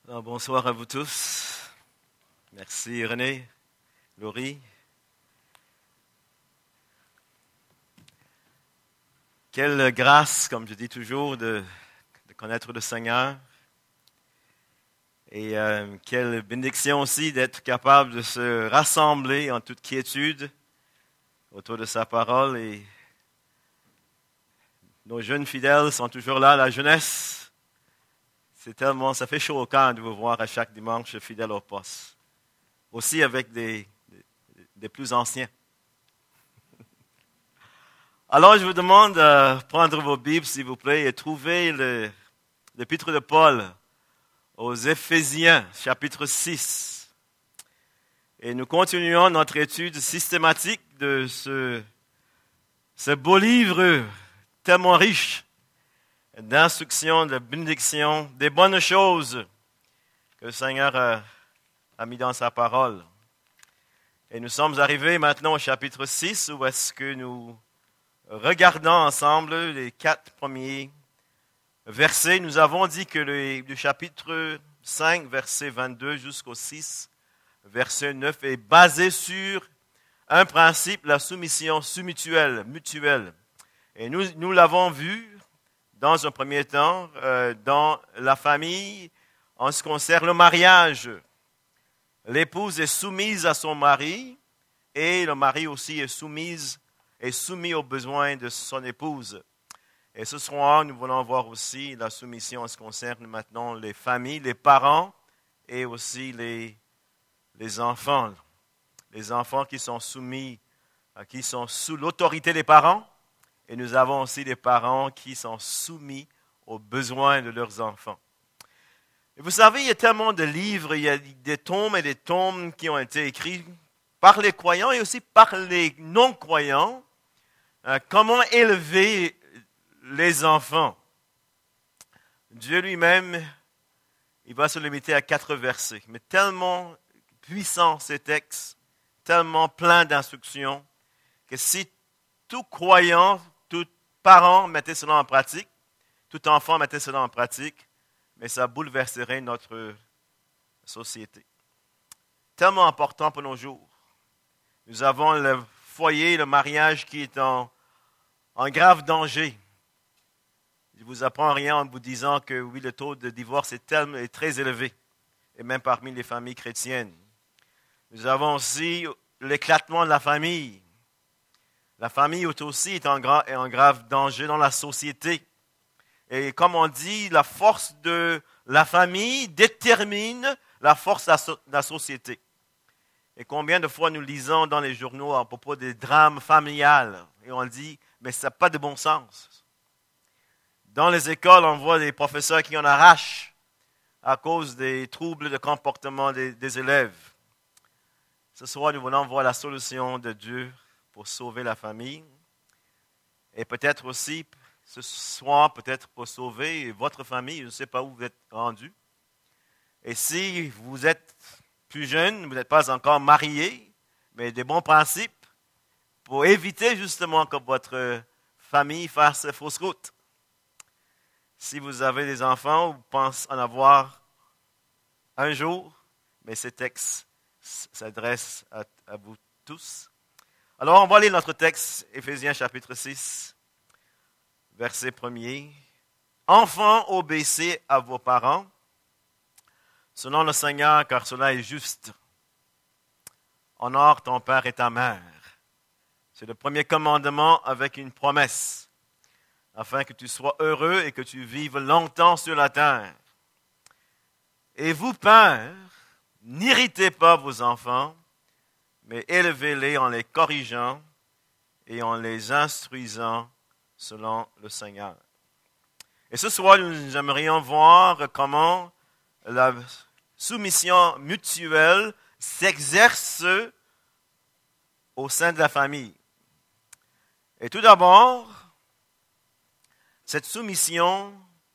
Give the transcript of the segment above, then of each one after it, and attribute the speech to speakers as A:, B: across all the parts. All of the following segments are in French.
A: Alors, bonsoir à vous tous. Merci René, Laurie. Quelle grâce, comme je dis toujours, de connaître le Seigneur. Et quelle bénédiction aussi d'être capable de se rassembler en toute quiétude autour de sa parole. Et nos jeunes fidèles sont toujours là, la jeunesse. Ça fait chaud au cœur de vous voir à chaque dimanche fidèle au poste. Aussi avec des plus anciens. Alors, je vous demande de prendre vos Bibles, s'il vous plaît, et trouver l'épître de Paul aux Éphésiens, chapitre 6. Et nous continuons notre étude systématique de ce beau livre tellement riche d'instructions, de bénédictions, des bonnes choses que le Seigneur a mis dans sa parole. Et nous sommes arrivés maintenant au chapitre 6, où est-ce que nous regardons ensemble les 4 premiers versets. Nous avons dit que le chapitre 5, verset 22 jusqu'au 6, verset 9, est basé sur un principe, la soumission mutuelle. Et nous l'avons vu dans un premier temps, dans la famille, en ce qui concerne le mariage. L'épouse est soumise à son mari et le mari aussi est soumis aux besoins de son épouse. Et ce soir, nous voulons voir aussi la soumission en ce qui concerne maintenant les familles, les parents et aussi les enfants. Les enfants qui sont sous l'autorité des parents. Et nous avons aussi des parents qui sont soumis aux besoins de leurs enfants. Et vous savez, il y a tellement de livres, il y a des tomes et des tomes qui ont été écrits par les croyants et aussi par les non-croyants. Comment élever les enfants. Dieu lui-même, il va se limiter à 4 versets. Mais tellement puissants ces textes, tellement pleins d'instructions, que si tout croyant, tout parent mettait cela en pratique, tout enfant mettait cela en pratique, mais ça bouleverserait notre société. Tellement important pour nos jours. Nous avons le foyer, le mariage qui est en grave danger. Je ne vous apprends rien en vous disant que oui, le taux de divorce est très élevé, et même parmi les familles chrétiennes. Nous avons aussi l'éclatement de la famille. La famille aussi est en grave danger dans la société. Et comme on dit, la force de la famille détermine la force de la société. Et combien de fois nous lisons dans les journaux à propos des drames familiales, et on dit, mais ça n'a pas de bon sens. Dans les écoles, on voit des professeurs qui en arrachent à cause des troubles de comportement des élèves. Ce soir, nous voulons voir la solution de Dieu pour sauver la famille. Et peut-être aussi, ce soir, peut-être pour sauver votre famille. Je ne sais pas où vous êtes rendu. Et si vous êtes plus jeune, vous n'êtes pas encore marié, mais des bons principes pour éviter justement que votre famille fasse fausse route. Si vous avez des enfants, vous pensez en avoir un jour, mais ces textes s'adressent à vous tous. Alors, on va lire notre texte, Éphésiens chapitre 6, verset 1er. Enfants, obéissez à vos parents, selon le Seigneur, car cela est juste. Honore ton père et ta mère. C'est le premier commandement avec une promesse, afin que tu sois heureux et que tu vives longtemps sur la terre. Et vous, pères, n'irritez pas vos enfants, mais élevez-les en les corrigeant et en les instruisant selon le Seigneur. Et ce soir, nous aimerions voir comment la soumission mutuelle s'exerce au sein de la famille. Et tout d'abord, cette soumission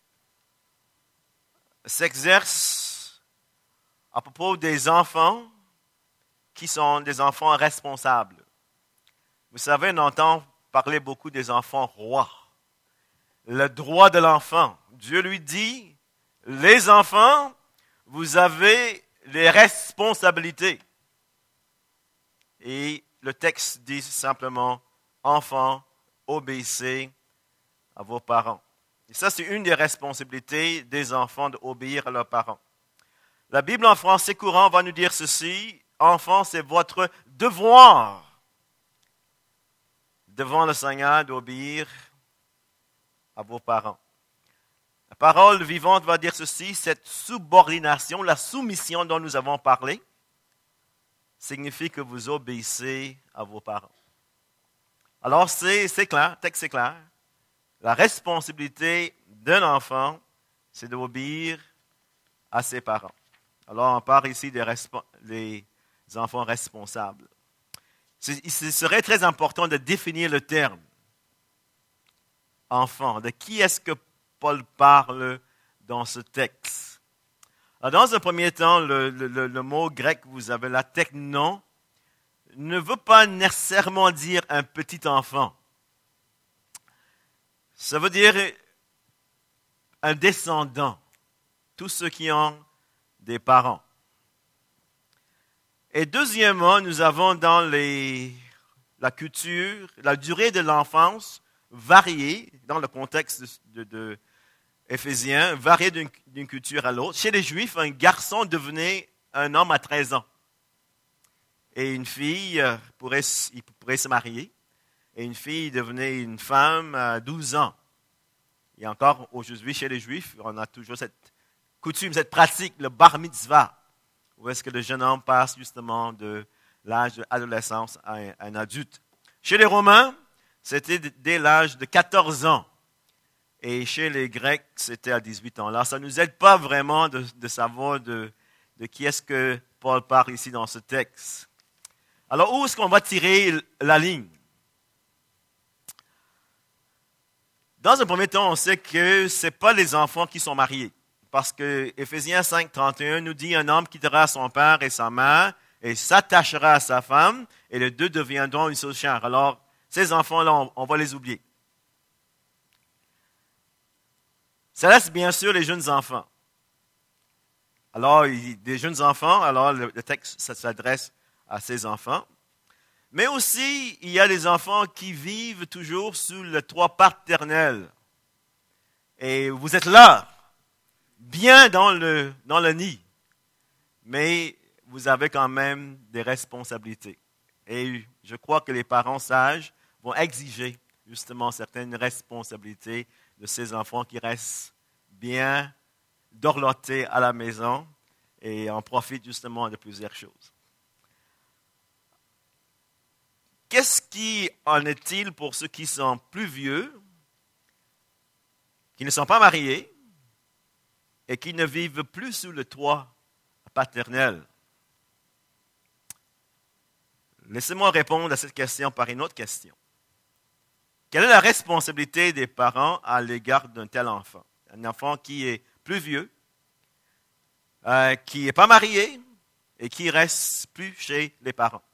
A: s'exerce à propos des enfants qui sont des enfants responsables. Vous savez, on entend parler beaucoup des enfants rois. Le droit de l'enfant. Dieu lui dit, les enfants, vous avez les responsabilités. Et le texte dit simplement, enfants, obéissez à vos parents. Et ça, c'est une des responsabilités des enfants d'obéir à leurs parents. La Bible en français courant va nous dire ceci, enfants, c'est votre devoir devant le Seigneur d'obéir à vos parents. La parole vivante va dire ceci, cette subordination, la soumission dont nous avons parlé, signifie que vous obéissez à vos parents. Alors c'est clair, le texte est clair. La responsabilité d'un enfant, c'est d'obéir à ses parents. Alors on parle ici des enfants responsables. Il serait très important de définir le terme enfant. De qui est-ce que Paul parle dans ce texte? Alors, dans un premier temps, le mot grec, vous avez la technon, ne veut pas nécessairement dire un petit enfant. Ça veut dire un descendant, tous ceux qui ont des parents. Et deuxièmement, nous avons dans la culture, la durée de l'enfance variée dans le contexte de Éphésiens, variée d'une culture à l'autre. Chez les Juifs, un garçon devenait un homme à 13 ans. Et une fille pourrait se marier. Et une fille devenait une femme à 12 ans. Et encore aujourd'hui, chez les Juifs, on a toujours cette coutume, cette pratique, le bar mitzvah, où est-ce que le jeune homme passe justement de l'âge de l'adolescence à un adulte. Chez les Romains, c'était dès l'âge de 14 ans. Et chez les Grecs, c'était à 18 ans. Alors, ça ne nous aide pas vraiment de savoir de qui est-ce que Paul parle ici dans ce texte. Alors, où est-ce qu'on va tirer la ligne? Dans un premier temps, on sait que ce n'est pas les enfants qui sont mariés. Parce que Éphésiens 5, 31 nous dit un homme quittera son père et sa mère et s'attachera à sa femme et les deux deviendront une seule chair. Alors, ces enfants-là, on va les oublier. Ça reste bien sûr les jeunes enfants. Alors, des jeunes enfants, alors le texte ça s'adresse à ces enfants. Mais aussi, il y a des enfants qui vivent toujours sous le toit paternel. Et vous êtes là, bien dans le nid. Mais vous avez quand même des responsabilités. Et je crois que les parents sages vont exiger justement certaines responsabilités de ces enfants qui restent bien dorlotés à la maison et en profitent justement de plusieurs choses. Qu'est-ce qui en est-il pour ceux qui sont plus vieux, qui ne sont pas mariés et qui ne vivent plus sous le toit paternel? Laissez-moi répondre à cette question par une autre question. Quelle est la responsabilité des parents à l'égard d'un tel enfant? Un enfant qui est plus vieux, qui n'est pas marié et qui reste plus chez les parents.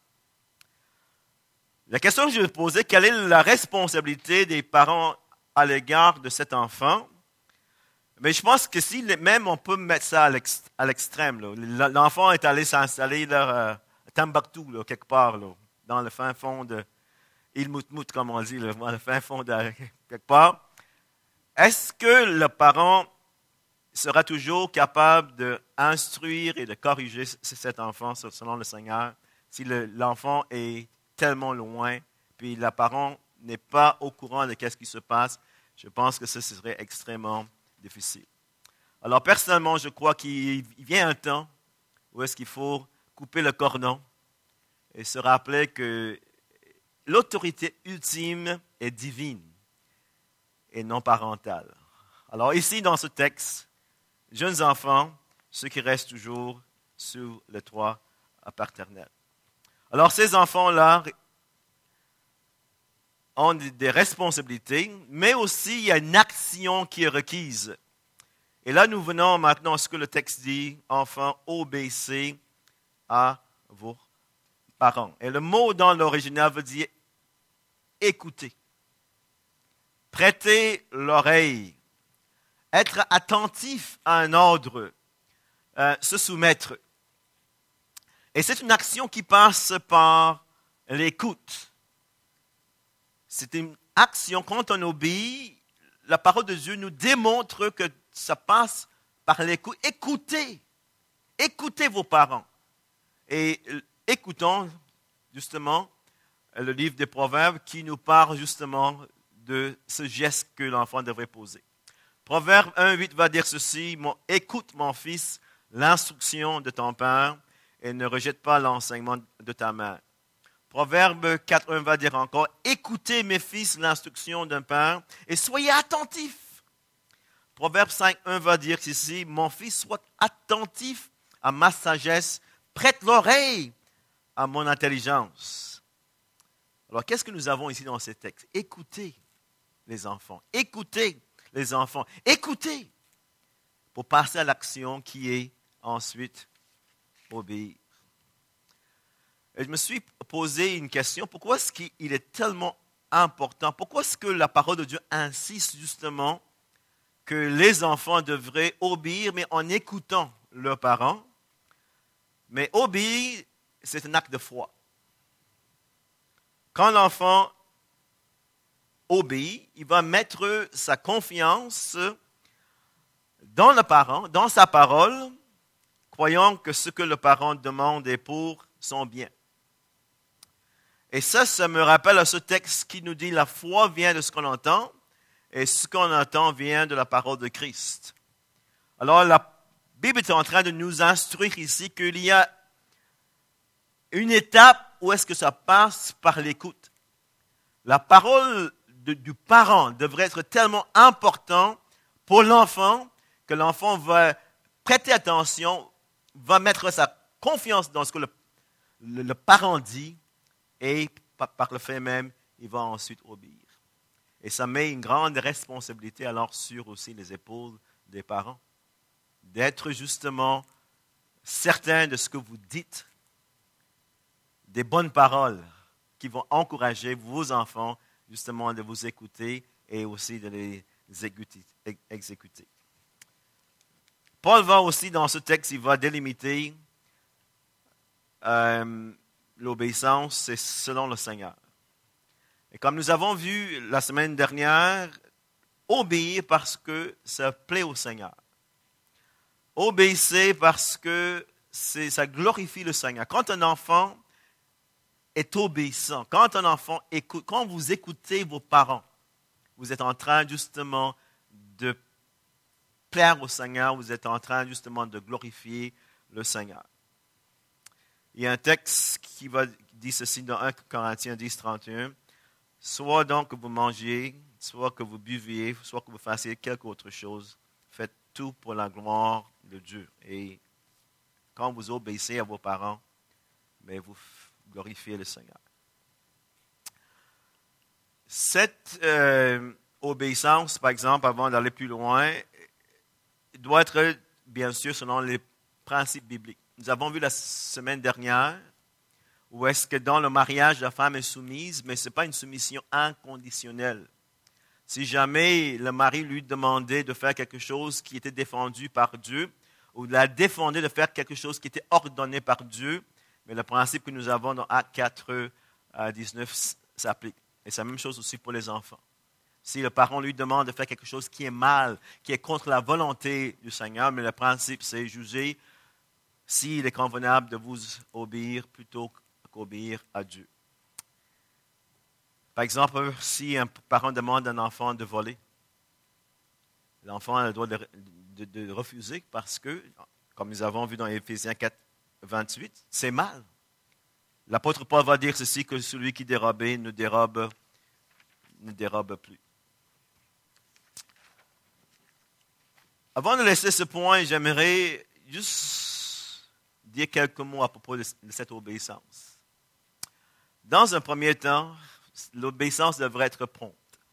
A: La question que je vais poser, quelle est la responsabilité des parents à l'égard de cet enfant? Mais je pense que si même on peut mettre ça à l'extrême. Là. L'enfant est allé s'installer là, à Timbuktu, là, quelque part, là, dans le fin fond de Ilmoutmout, comme on dit, là, dans le fin fond de quelque part. Est-ce que le parent sera toujours capable d'instruire et de corriger cet enfant selon le Seigneur si l'enfant est tellement loin, puis le parent n'est pas au courant de ce qui se passe? Je pense que ce serait extrêmement difficile. Alors personnellement, je crois qu'il vient un temps où est-ce qu'il faut couper le cordon et se rappeler que l'autorité ultime est divine et non parentale. Alors ici, dans ce texte, jeunes enfants, ceux qui restent toujours sous le toit paternel. Alors ces enfants-là ont des responsabilités, mais aussi il y a une action qui est requise. Et là, nous venons maintenant à ce que le texte dit, enfants, obéissez à vos parents. Et le mot dans l'original veut dire écouter, prêter l'oreille, être attentif à un ordre, se soumettre. Et c'est une action qui passe par l'écoute. C'est une action, quand on obéit, la parole de Dieu nous démontre que ça passe par l'écoute. Écoutez. Écoutez vos parents. Et écoutons justement le livre des Proverbes qui nous parle justement de ce geste que l'enfant devrait poser. Proverbe 1,8 va dire ceci, « Écoute mon fils l'instruction de ton père et ne rejette pas l'enseignement de ta mère. » Proverbe 4,1 va dire encore, « Écoutez mes fils l'instruction d'un père et soyez attentifs. » Proverbe 5,1 va dire ici, « Mon fils, sois attentif à ma sagesse, prête l'oreille à mon intelligence. » Alors, qu'est-ce que nous avons ici dans ces textes? Écoutez les enfants. Écoutez les enfants. Écoutez pour passer à l'action qui est ensuite obéir. Et je me suis posé une question. Pourquoi est-ce qu'il est tellement important? Pourquoi est-ce que la parole de Dieu insiste justement que les enfants devraient obéir, mais en écoutant leurs parents? Mais obéir, c'est un acte de foi. Quand l'enfant obéit, il va mettre sa confiance dans le parent, dans sa parole, croyant que ce que le parent demande est pour son bien. Et ça me rappelle à ce texte qui nous dit la foi vient de ce qu'on entend et ce qu'on entend vient de la parole de Christ. Alors la Bible est en train de nous instruire ici qu'il y a une étape où est-ce que ça passe par l'écoute. La parole du parent devrait être tellement importante pour l'enfant que l'enfant va prêter attention, va mettre sa confiance dans ce que le parent dit et par le fait même, il va ensuite obéir. Et ça met une grande responsabilité alors sur aussi les épaules des parents, d'être justement certain de ce que vous dites, des bonnes paroles qui vont encourager vos enfants justement de vous écouter et aussi de les exécuter. Paul va aussi dans ce texte, il va délimiter l'obéissance, c'est selon le Seigneur. Et comme nous avons vu la semaine dernière, obéir parce que ça plaît au Seigneur. Obéissez parce que ça glorifie le Seigneur. Quand un enfant est obéissant, quand un enfant écoute, quand vous écoutez vos parents, vous êtes en train justement de plaire au Seigneur, vous êtes en train justement de glorifier le Seigneur. Il y a un texte qui dit ceci dans 1 Corinthiens 10, 31. « Soit donc que vous mangiez, soit que vous buviez, soit que vous fassiez quelque autre chose, faites tout pour la gloire de Dieu. » Et quand vous obéissez à vos parents, mais vous glorifiez le Seigneur. Cette obéissance, par exemple, avant d'aller plus loin, doit être, bien sûr, selon les principes bibliques. Nous avons vu la semaine dernière où est-ce que dans le mariage, la femme est soumise, mais ce n'est pas une soumission inconditionnelle. Si jamais le mari lui demandait de faire quelque chose qui était défendu par Dieu, ou la défendait de faire quelque chose qui était ordonné par Dieu, mais le principe que nous avons dans Actes 4, 19 s'applique. Et c'est la même chose aussi pour les enfants. Si le parent lui demande de faire quelque chose qui est mal, qui est contre la volonté du Seigneur, mais le principe c'est juger s'il est convenable de vous obéir plutôt qu'obéir à Dieu. Par exemple, si un parent demande à un enfant de voler, l'enfant a le droit de refuser parce que, comme nous avons vu dans Éphésiens 4, 28, c'est mal. L'apôtre Paul va dire ceci, que celui qui dérobait ne dérobe plus. Avant de laisser ce point, j'aimerais juste dire quelques mots à propos de cette obéissance. Dans un premier temps, l'obéissance devrait être prompte.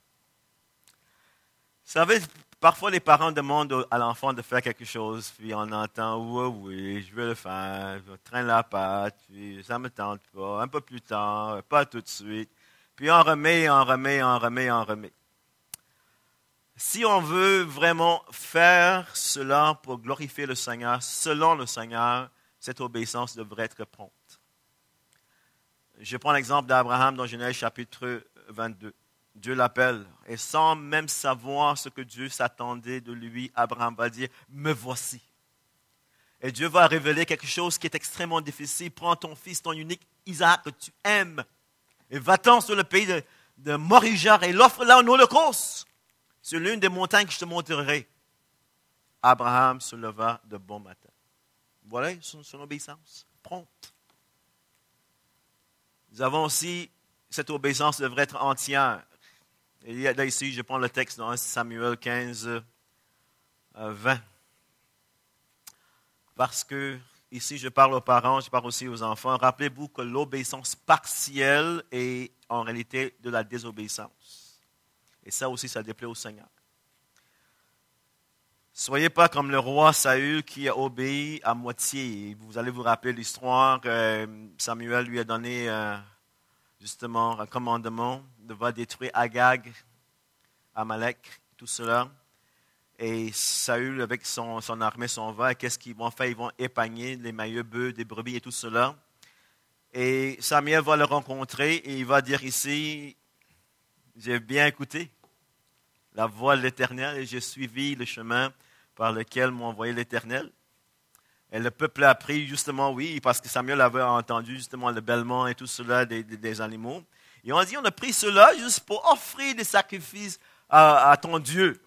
A: Vous savez, parfois les parents demandent à l'enfant de faire quelque chose, puis on entend « oui, je vais le faire, je traîne la patte, puis ça ne me tente pas, un peu plus tard, pas tout de suite ». Puis on remet. Si on veut vraiment faire cela pour glorifier le Seigneur, selon le Seigneur, cette obéissance devrait être prompte. Je prends l'exemple d'Abraham dans Genèse chapitre 22. Dieu l'appelle et sans même savoir ce que Dieu s'attendait de lui, Abraham va dire « Me voici ». Et Dieu va révéler quelque chose qui est extrêmement difficile. Prends ton fils, ton unique Isaac que tu aimes et va-t'en sur le pays de Moriah et l'offre-là en holocauste sur l'une des montagnes que je te montrerai. Abraham se leva de bon matin. Voilà son obéissance prompte. Nous avons aussi, cette obéissance devrait être entière. Et là ici, je prends le texte dans 1 Samuel 15, 20. Parce que ici, je parle aux parents, je parle aussi aux enfants. Rappelez-vous que l'obéissance partielle est en réalité de la désobéissance. Et ça aussi, ça déplaît au Seigneur. Soyez pas comme le roi Saül qui a obéi à moitié. Vous allez vous rappeler l'histoire. Samuel lui a donné justement un commandement de détruire Agag, Amalek, tout cela. Et Saül, avec son armée, s'en va. Et qu'est-ce qu'ils vont faire? Ils vont épargner les meilleurs bœufs, des brebis et tout cela. Et Samuel va le rencontrer et il va dire ici, j'ai bien écouté la voix de l'Éternel et j'ai suivi le chemin par lequel m'a envoyé l'Éternel. Et le peuple a appris justement, oui, parce que Samuel avait entendu justement le bêlement et tout cela des animaux. Et on a dit, on a pris cela juste pour offrir des sacrifices à ton Dieu.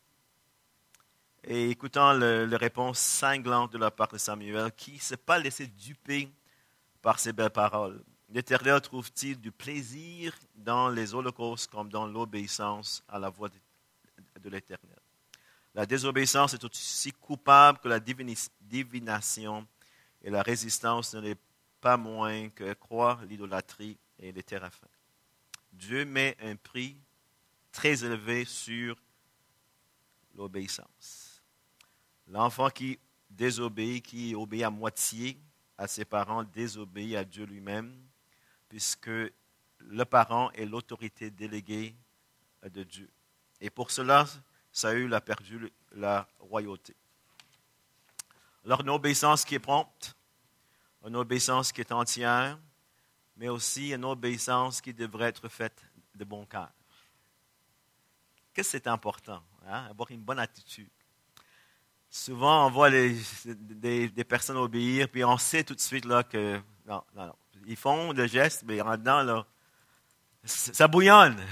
A: Et écoutant la réponse cinglante de la part de Samuel, qui ne s'est pas laissé duper par ces belles paroles. L'Éternel trouve-t-il du plaisir dans les holocaustes comme dans l'obéissance à la voix de l'Éternel? La désobéissance est aussi coupable que la divination et la résistance ne l'est pas moins que croire l'idolâtrie et les téraphins. Dieu met un prix très élevé sur l'obéissance. L'enfant qui désobéit, qui obéit à moitié à ses parents, désobéit à Dieu lui-même, puisque le parent est l'autorité déléguée de Dieu. Et pour cela, Saül a perdu la royauté. Alors, une obéissance qui est prompte, une obéissance qui est entière, mais aussi une obéissance qui devrait être faite de bon cœur. Qu'est-ce que c'est important? Avoir une bonne attitude. Souvent, on voit des personnes obéir, puis on sait tout de suite là, que non. Ils font le geste, mais en dedans, là, ça bouillonne.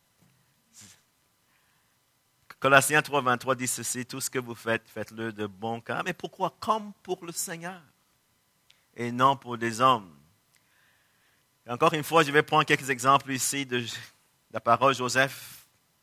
A: Colossiens 3, 23 dit ceci, tout ce que vous faites, faites-le de bon cœur. Mais pourquoi? Comme pour le Seigneur, et non pour des hommes. Et encore une fois, je vais prendre quelques exemples ici de la parole de Joseph.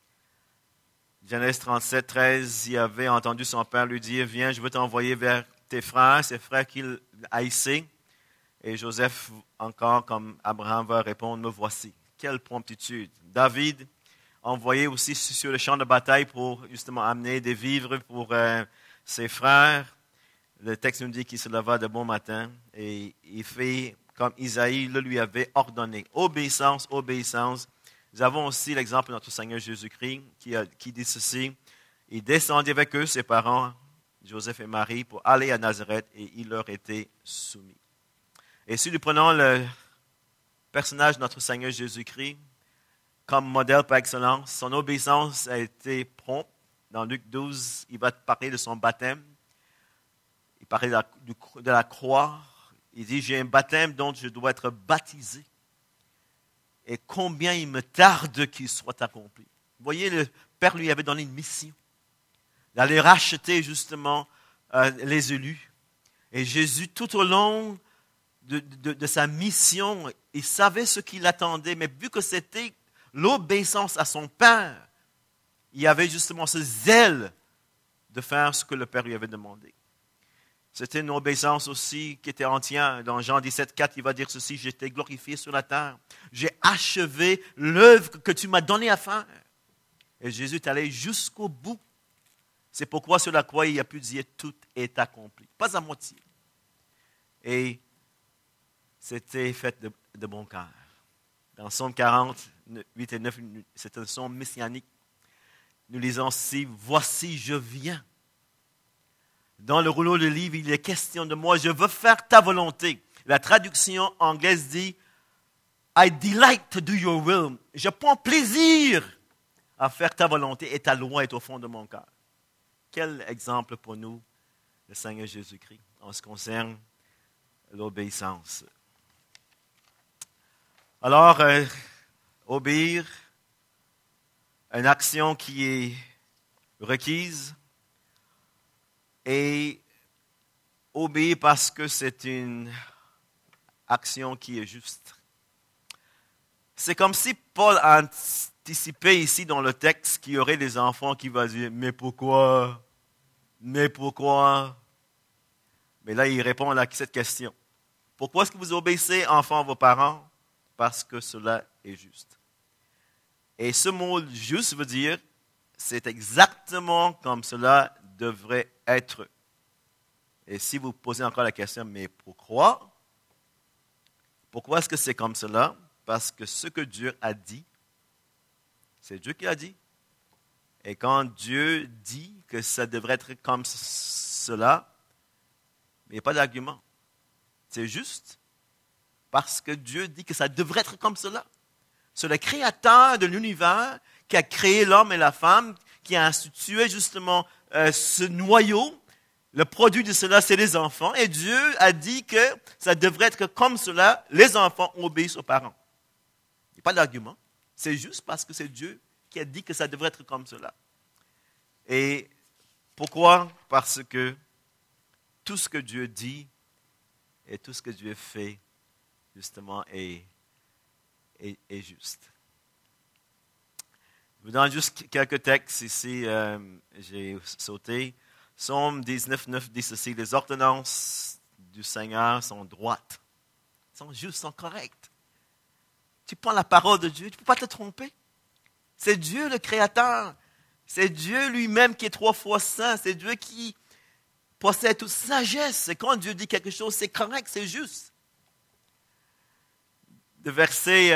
A: Genèse 37, 13, il avait entendu son père lui dire, viens, je veux t'envoyer vers tes frères, ses frères qu'il haïssait. Et Joseph, encore comme Abraham, va répondre, me voici. Quelle promptitude. David, envoyé aussi sur le champ de bataille pour justement amener des vivres pour ses frères. Le texte nous dit qu'il se leva de bon matin et il fait comme Isaïe le lui avait ordonné. Obéissance, obéissance. Nous avons aussi l'exemple de notre Seigneur Jésus-Christ qui dit ceci. Il descendit avec eux, ses parents, Joseph et Marie, pour aller à Nazareth et il leur était soumis. Et si nous prenons le personnage de notre Seigneur Jésus-Christ comme modèle par excellence, son obéissance a été prompte. Dans Luc 12, il va parler de son baptême. Il parle de la croix. Il dit, j'ai un baptême dont je dois être baptisé. Et combien il me tarde qu'il soit accompli. Vous voyez, le Père lui avait donné une mission. D'aller racheter justement les élus. Et Jésus, tout au long de sa mission, il savait ce qu'il attendait. Mais vu que c'était l'obéissance à son Père, il avait justement ce zèle de faire ce que le Père lui avait demandé. C'était une obéissance aussi qui était entière. Dans Jean 17, 4, il va dire ceci, j'ai été glorifié sur la terre. J'ai achevé l'œuvre que tu m'as donnée à faire. Et Jésus est allé jusqu'au bout. C'est pourquoi sur la croix, il a pu dire, tout est accompli. Pas à moitié. Et c'était fait de bon cœur. Dans Psaume 40, 8 et 9, c'est un psaume messianique. nous lisons ici, « Voici, je viens ». Dans le rouleau de livre, il est question de moi, je veux faire ta volonté. La traduction anglaise dit, « I delight to do your will ». Je prends plaisir à faire ta volonté et ta loi est au fond de mon cœur. Quel exemple pour nous, le Seigneur Jésus-Christ, en ce qui concerne l'obéissance. Alors, obéir, une action qui est requise, et obéir parce que c'est une action qui est juste. C'est comme si Paul a anticipé ici dans le texte qu'il y aurait des enfants qui vont dire « Mais pourquoi? Mais pourquoi? » Mais là, il répond à cette question. Pourquoi est-ce que vous obéissez, enfants, à vos parents? Parce que cela est juste. Et ce mot « juste » veut dire, c'est exactement comme cela devrait être. Et si vous posez encore la question, mais pourquoi? Pourquoi est-ce que c'est comme cela? Parce que ce que Dieu a dit, c'est Dieu qui a dit. Et quand Dieu dit que ça devrait être comme cela, il n'y a pas d'argument. C'est juste parce que Dieu dit que ça devrait être comme cela. C'est le créateur de l'univers qui a créé l'homme et la femme, qui a institué justement ce noyau. Le produit de cela, c'est les enfants. Et Dieu a dit que ça devrait être comme cela. Les enfants obéissent aux parents. Il n'y a pas d'argument. C'est juste parce que c'est Dieu qui a dit que ça devrait être comme cela. Et pourquoi? Parce que tout ce que Dieu dit et tout ce que Dieu fait, justement, est juste. Je vous donne juste quelques textes ici. J'ai sauté. Psaume 19, 9 dit ceci, « Les ordonnances du Seigneur sont droites, sont justes, sont correctes. » Tu prends la parole de Dieu, tu ne peux pas te tromper. C'est Dieu le Créateur. C'est Dieu lui-même qui est 3 fois saint. C'est Dieu qui possède toute sagesse. Et quand Dieu dit quelque chose, c'est correct, c'est juste. Le verset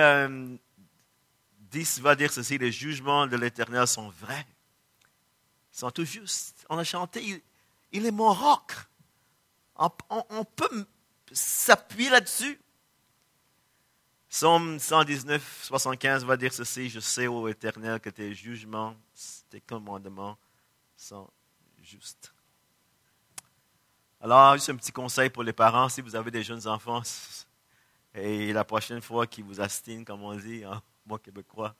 A: 10 va dire ceci, « Les jugements de l'Éternel sont vrais. Ils sont tout justes. » On a chanté, il est mon roc. On peut s'appuyer là-dessus. Psaume 119, 75 va dire ceci, « Je sais, ô Éternel, que tes jugements, tes commandements sont justes. » Alors, juste un petit conseil pour les parents, si vous avez des jeunes enfants, et la prochaine fois qu'ils vous astinent, comme on dit, en bon québécois,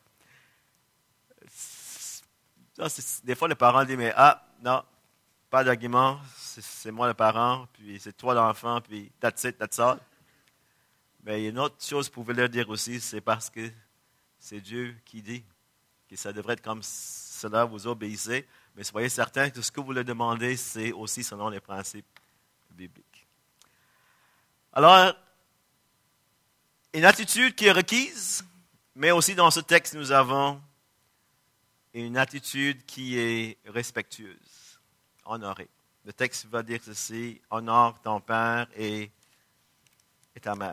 A: des fois les parents disent, mais non, pas d'argument, c'est moi le parent, puis c'est toi l'enfant, puis that's it, that's all. Mais il y a une autre chose que vous pouvez leur dire aussi, c'est parce que c'est Dieu qui dit que ça devrait être comme cela, vous obéissez, mais soyez certains que ce que vous leur demandez, c'est aussi selon les principes bibliques. Alors, une attitude qui est requise, mais aussi dans ce texte, nous avons une attitude qui est respectueuse, honorée. Le texte va dire ceci, « Honore ton père et ta mère. »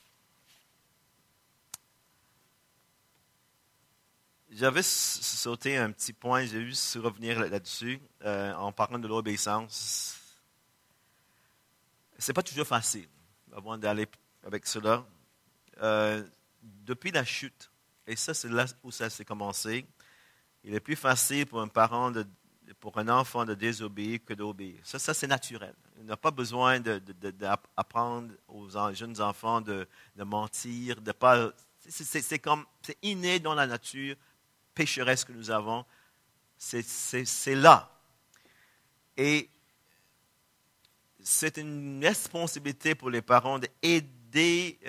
A: J'avais sauté un petit point, j'ai juste revenir là-dessus, en parlant de l'obéissance. C'est pas toujours facile, avant d'aller avec cela. Depuis la chute, et ça c'est là où ça s'est commencé, il est plus facile pour pour un enfant de désobéir que d'obéir. Ça c'est naturel. Il n'a pas besoin d'apprendre aux jeunes enfants de mentir, c'est inné dans la nature pécheresse que nous avons. C'est là. Et c'est une responsabilité pour les parents d'aider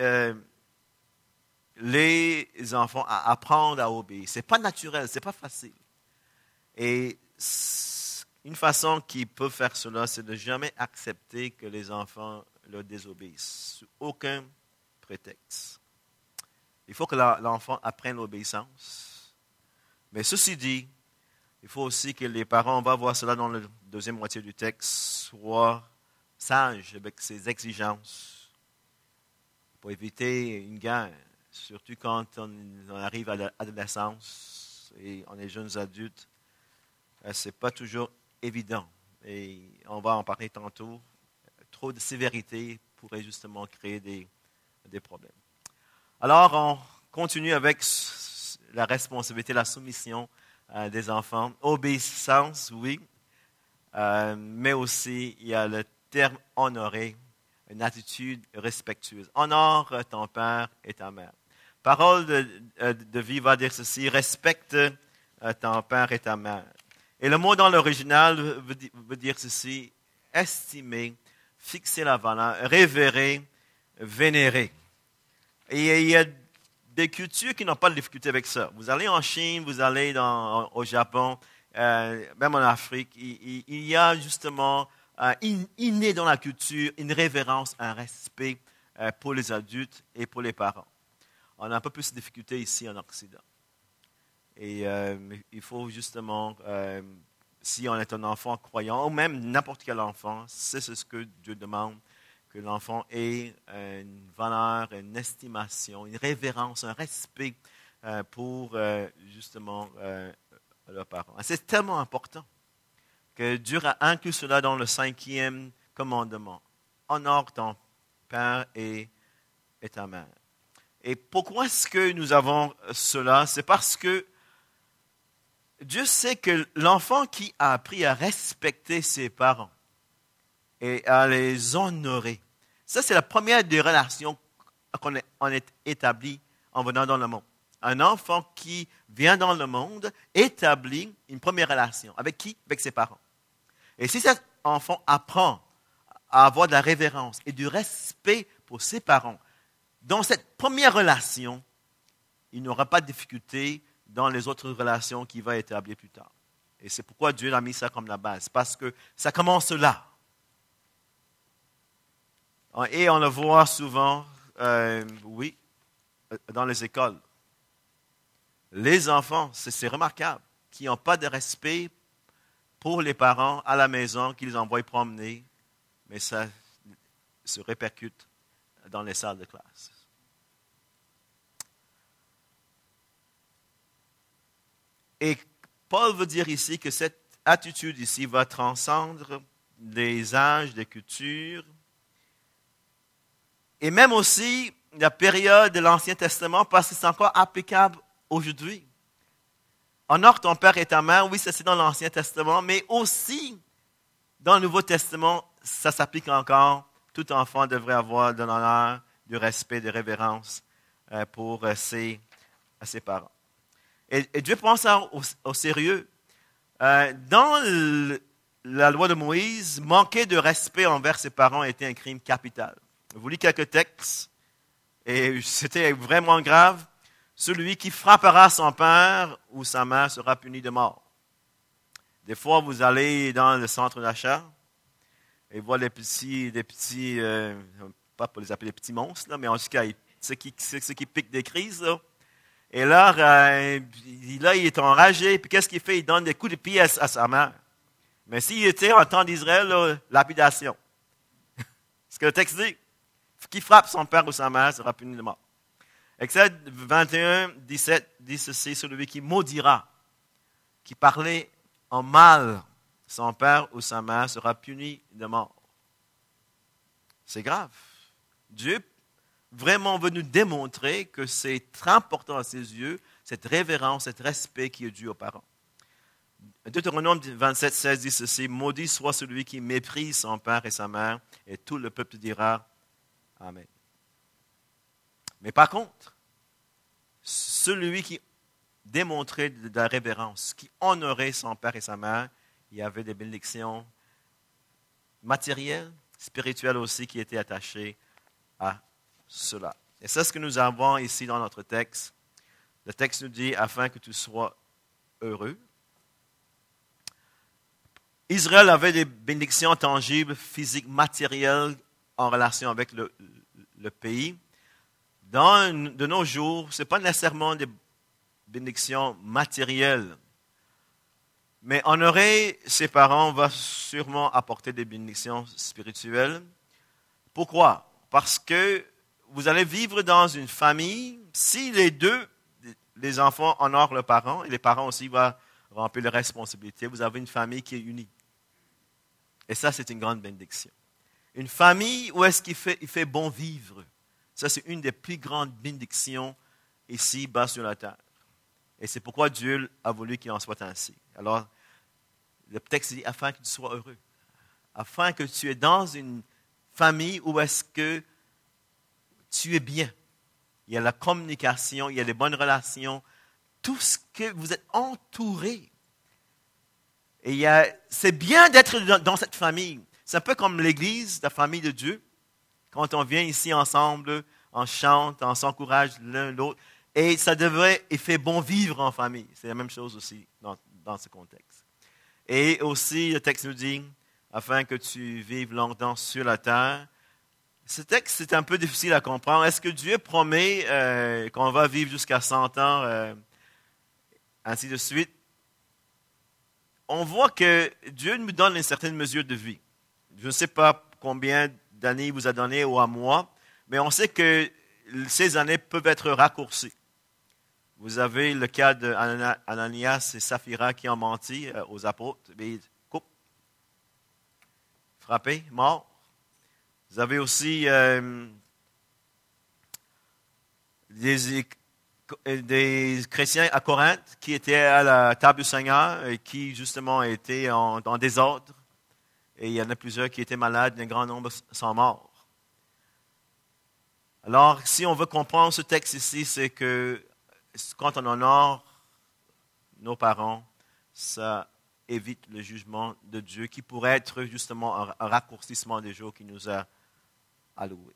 A: les enfants à apprendre à obéir. Ce n'est pas naturel, ce n'est pas facile. Et une façon qu'ils peuvent faire cela, c'est de ne jamais accepter que les enfants leur désobéissent, sous aucun prétexte. Il faut que l'enfant apprenne l'obéissance. Mais ceci dit, il faut aussi que les parents, on va voir cela dans la deuxième moitié du texte, soient sages avec ses exigences pour éviter une guerre, surtout quand on arrive à l'adolescence et on est jeunes adultes. ce n'est pas toujours évident. Et on va en parler tantôt. Trop de sévérité pourrait justement créer des problèmes. Alors, on continue avec la responsabilité, la soumission des enfants. Obéissance, oui, mais aussi il y a le terme honorer, une attitude respectueuse. Honore ton père et ta mère. Parole de vie va dire ceci, respecte ton père et ta mère. Et le mot dans l'original veut dire ceci, estimer, fixer la valeur, révérer, vénérer. Et il y a des cultures qui n'ont pas de difficulté avec ça. Vous allez en Chine, vous allez au Japon, même en Afrique, il y a justement inné dans la culture une révérence, un respect pour les adultes et pour les parents. On a un peu plus de difficultés ici en Occident. Et il faut justement, si on est un enfant croyant, ou même n'importe quel enfant, c'est ce que Dieu demande, que l'enfant ait une valeur, une estimation, une révérence, un respect pour justement leurs parents. Et c'est tellement important que Dieu a inclus cela dans le 5e commandement. Honore ton père et ta mère. Et pourquoi est-ce que nous avons cela? C'est parce que Dieu sait que l'enfant qui a appris à respecter ses parents et à les honorer, ça c'est la première des relations qu'on est établie en venant dans le monde. Un enfant qui vient dans le monde établit une première relation. Avec qui? Avec ses parents. Et si cet enfant apprend à avoir de la révérence et du respect pour ses parents, dans cette première relation, il n'aura pas de difficulté dans les autres relations qu'il va établir plus tard. Et c'est pourquoi Dieu a mis ça comme la base, parce que ça commence là. Et on le voit souvent, oui, dans les écoles. Les enfants, c'est remarquable, qui n'ont pas de respect pour les parents à la maison, qui les envoient promener, mais ça se répercute dans les salles de classe. Et Paul veut dire ici que cette attitude ici va transcendre les âges, les cultures, et même aussi la période de l'Ancien Testament, parce que c'est encore applicable aujourd'hui. Honore ton père et ta mère, oui, ça c'est dans l'Ancien Testament, mais aussi dans le Nouveau Testament, ça s'applique encore. Tout enfant devrait avoir de l'honneur, du respect, de révérence pour ses parents. Et Dieu prend ça au sérieux. Dans la loi de Moïse, manquer de respect envers ses parents était un crime capital. Je vous lis quelques textes, et c'était vraiment grave. Celui qui frappera son père ou sa mère sera puni de mort. Des fois, vous allez dans le centre d'achat et voir des petits, pas pour les appeler des petits monstres, là, mais en tout cas, ceux qui piquent des crises. Là. Et là, il est enragé, puis qu'est-ce qu'il fait? Il donne des coups de pied à sa mère. Mais s'il était en temps d'Israël, là, lapidation. Ce que le texte dit, qui frappe son père ou sa mère sera puni de mort. Exode 21, 17 dit ceci, celui qui maudira, qui parlait en mal son père ou sa mère sera puni de mort. C'est grave. Dieu vraiment veut nous démontrer que c'est très important à ses yeux, cette révérence, cet respect qui est dû aux parents. Deutéronome 27, 16 dit ceci, maudit soit celui qui méprise son père et sa mère, et tout le peuple dira Amen. Mais par contre, celui qui démontrait de la révérence, qui honorait son père et sa mère, il y avait des bénédictions matérielles, spirituelles aussi, qui étaient attachées à cela. Et c'est ce que nous avons ici dans notre texte. Le texte nous dit, afin que tu sois heureux. Israël avait des bénédictions tangibles, physiques, matérielles en relation avec le pays. De nos jours, ce n'est pas nécessairement des bénédictions matérielles. Mais honorer ses parents va sûrement apporter des bénédictions spirituelles. Pourquoi? Parce que vous allez vivre dans une famille, si les enfants honorent leurs parents, et les parents aussi vont rempli de responsabilités. Vous avez une famille qui est unie. Et ça, c'est une grande bénédiction. Une famille où est-ce qu'il fait bon vivre. Ça, c'est une des plus grandes bénédictions ici, bas sur la terre. Et c'est pourquoi Dieu a voulu qu'il en soit ainsi. Alors, le texte dit, afin que tu sois heureux. Afin que tu es dans une famille où est-ce que tu es bien. Il y a la communication, il y a les bonnes relations. Tout ce que vous êtes entouré. Et c'est bien d'être dans cette famille. C'est un peu comme l'Église, la famille de Dieu. Quand on vient ici ensemble, on chante, on s'encourage l'un l'autre. Et ça devrait et fait bon vivre en famille. C'est la même chose aussi dans ce contexte. Et aussi, le texte nous dit, afin que tu vives longtemps sur la terre. Ce texte, c'est un peu difficile à comprendre. Est-ce que Dieu promet qu'on va vivre jusqu'à 100 ans, ainsi de suite? On voit que Dieu nous donne une certaine mesure de vie. Je ne sais pas combien d'années il vous a donné ou à moi, mais on sait que ces années peuvent être raccourcies. Vous avez le cas d'Ananias et Saphira qui ont menti aux apôtres. Ils coupent, frappés, morts. Vous avez aussi des chrétiens à Corinthe qui étaient à la table du Seigneur et qui justement étaient en désordre. Et il y en a plusieurs qui étaient malades, un grand nombre sont morts. Alors, si on veut comprendre ce texte ici, c'est que quand on honore nos parents, ça évite le jugement de Dieu qui pourrait être justement un raccourcissement des jours qu'il nous a alloués.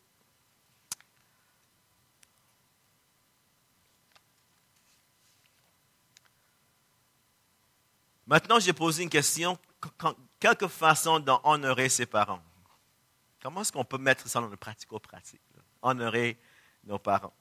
A: Maintenant, j'ai posé une question. Quelques façons d'honorer ses parents. Comment est-ce qu'on peut mettre ça dans le pratico-pratique? Honorer nos parents.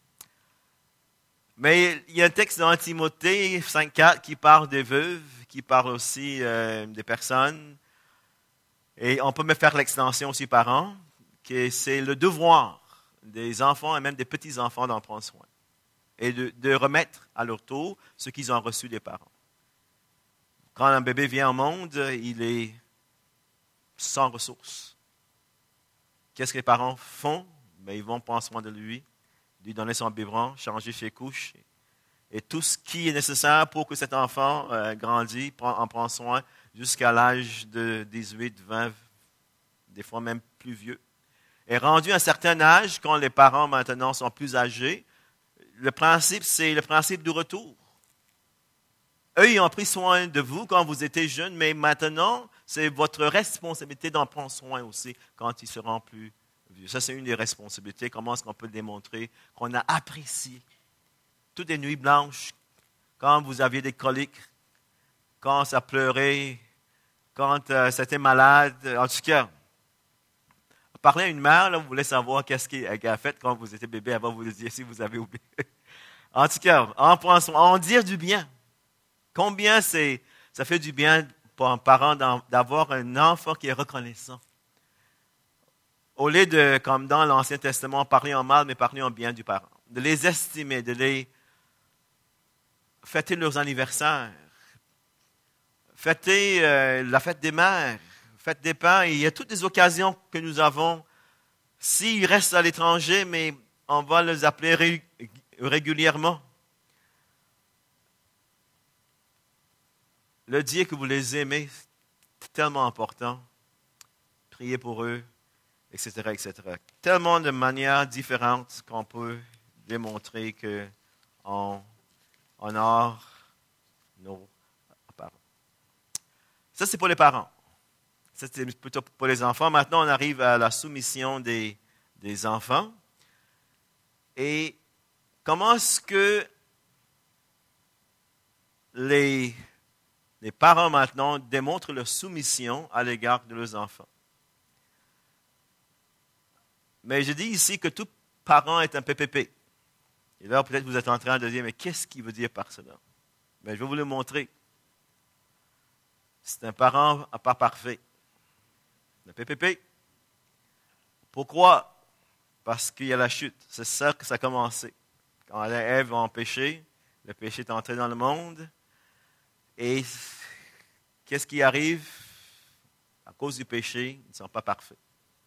A: Mais il y a un texte dans Timothée 5,4 qui parle des veuves, qui parle aussi des personnes. Et on peut me faire l'extension aussi parents, que c'est le devoir des enfants et même des petits-enfants d'en prendre soin. Et de remettre à leur tour ce qu'ils ont reçu des parents. Quand un bébé vient au monde, il est sans ressources. Qu'est-ce que les parents font? Ben, ils vont prendre soin de lui donner son biberon, changer ses couches. Et tout ce qui est nécessaire pour que cet enfant grandisse, en prend soin jusqu'à l'âge de 18, 20, des fois même plus vieux. Et rendu à un certain âge, quand les parents maintenant sont plus âgés, le principe, c'est le principe du retour. Eux, ils ont pris soin de vous quand vous étiez jeune, mais maintenant, c'est votre responsabilité d'en prendre soin aussi quand ils seront plus vieux. Ça, c'est une des responsabilités. Comment est-ce qu'on peut démontrer qu'on a apprécié toutes les nuits blanches, quand vous aviez des coliques, quand ça pleurait, quand c'était malade. En tout cas, parler à une mère, là, vous voulez savoir qu'est-ce qu'elle a fait quand vous étiez bébé, avant vous dire si vous avez oublié. En tout cas, en dire du bien. Combien ça fait du bien pour un parent d'avoir un enfant qui est reconnaissant. Au lieu de, comme dans l'Ancien Testament, parler en mal, mais parler en bien du parent. De les estimer, de les fêter leurs anniversaires, fêter la fête des mères, fête des pères. Il y a toutes les occasions que nous avons. S'ils restent à l'étranger, mais on va les appeler régulièrement. Le dire que vous les aimez, c'est tellement important. Priez pour eux, etc., etc. Tellement de manières différentes qu'on peut démontrer qu'on honore nos parents. Ça, c'est pour les parents. Ça, c'est plutôt pour les enfants. Maintenant, on arrive à la soumission des enfants. Et comment est-ce que les parents maintenant démontrent leur soumission à l'égard de leurs enfants? Mais je dis ici que tout parent est un PPP. Et là, peut-être vous êtes en train de dire, mais qu'est-ce qu'il veut dire par cela? Mais je vais vous le montrer. C'est un parent pas parfait. Le PPP. Pourquoi? Parce qu'il y a la chute. C'est ça que ça a commencé. Quand Ève a péché, le péché est entré dans le monde. Et qu'est-ce qui arrive? À cause du péché, ils ne sont pas parfaits.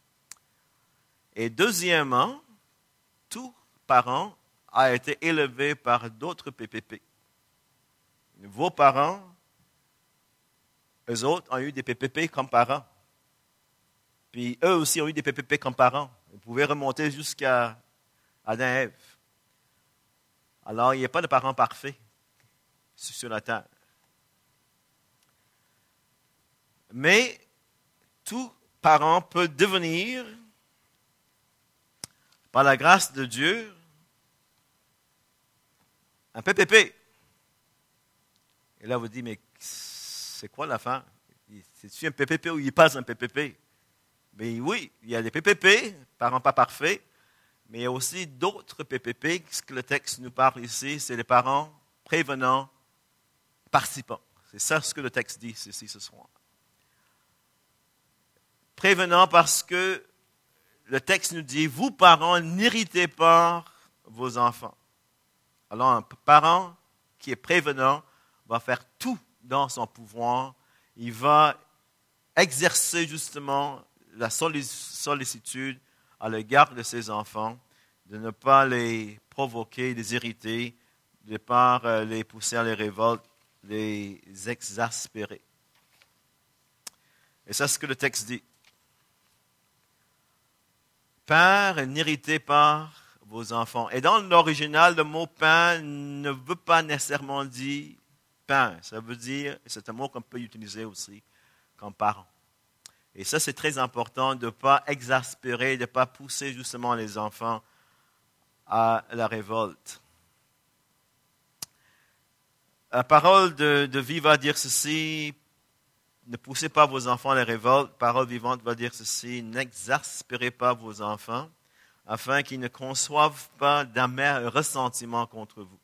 A: Et deuxièmement, tout parent a été élevé par d'autres PPP. Vos parents, eux autres, ont eu des PPP comme parents. Puis eux aussi ont eu des PPP comme parents. Vous pouvez remonter jusqu'à Adam et Ève. Alors, il n'y a pas de parents parfaits sur la terre. Mais tout parent peut devenir, par la grâce de Dieu, un PPP. Et là, vous dites, mais c'est quoi l'affaire? C'est-tu un PPP ou il passe un PPP? Mais oui, il y a des PPP, parents pas parfaits, mais il y a aussi d'autres PPP. Ce que le texte nous parle ici, c'est les parents prévenants, participants. C'est ça ce que le texte dit ici ce soir. Prévenant parce que le texte nous dit, vous parents, n'irritez pas vos enfants. Alors un parent qui est prévenant va faire tout dans son pouvoir. Il va exercer justement la sollicitude à l'égard de ses enfants, de ne pas les provoquer, les irriter, de ne pas les pousser à les révoltes, les exaspérer. Et c'est ce que le texte dit. Père, n'irritez pas vos enfants. Et dans l'original, le mot pain ne veut pas nécessairement dire pain. Ça veut dire, c'est un mot qu'on peut utiliser aussi comme parent. Et ça, c'est très important de ne pas exaspérer, de ne pas pousser justement les enfants à la révolte. La parole de vie va dire ceci, ne poussez pas vos enfants à la révolte. Parole vivante va dire ceci, n'exaspérez pas vos enfants, afin qu'ils ne conçoivent pas d'amers ressentiments contre vous.